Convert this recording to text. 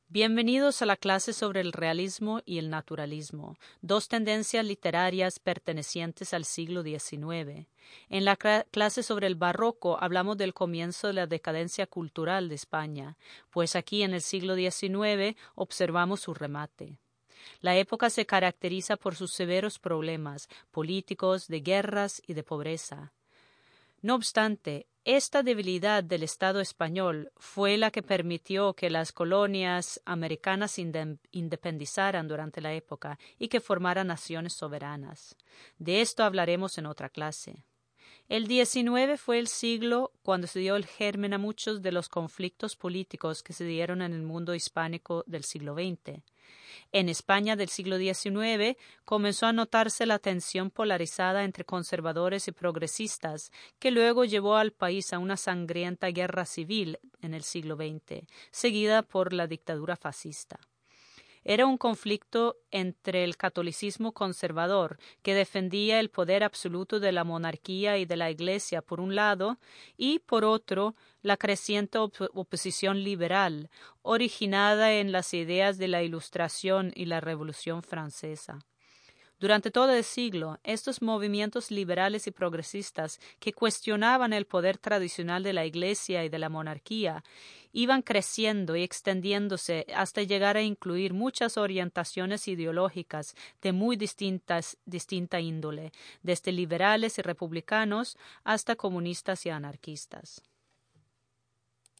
Bienvenidos a la clase sobre el realismo y el naturalismo, dos tendencias literarias pertenecientes al siglo XIX. En la clase sobre el barroco hablamos del comienzo de la decadencia cultural de España, pues aquí en el siglo XIX observamos su remate. La época se caracteriza por sus severos problemas políticos, de guerras y de pobreza. No obstante, esta debilidad del Estado español fue la que permitió que las colonias americanas se independizaran durante la época y que formaran naciones soberanas. De esto hablaremos en otra clase. El XIX fue el siglo cuando se dio el germen a muchos de los conflictos políticos que se dieron en el mundo hispánico del siglo XX. En España del siglo XIX comenzó a notarse la tensión polarizada entre conservadores y progresistas, que luego llevó al país a una sangrienta guerra civil en el siglo XX, seguida por la dictadura fascista. Era un conflicto entre el catolicismo conservador, que defendía el poder absoluto de la monarquía y de la Iglesia por un lado, y por otro, la creciente oposición liberal, originada en las ideas de la Ilustración y la Revolución Francesa. Durante todo el siglo, estos movimientos liberales y progresistas que cuestionaban el poder tradicional de la Iglesia y de la monarquía iban creciendo y extendiéndose hasta llegar a incluir muchas orientaciones ideológicas de muy distinta índole, desde liberales y republicanos hasta comunistas y anarquistas.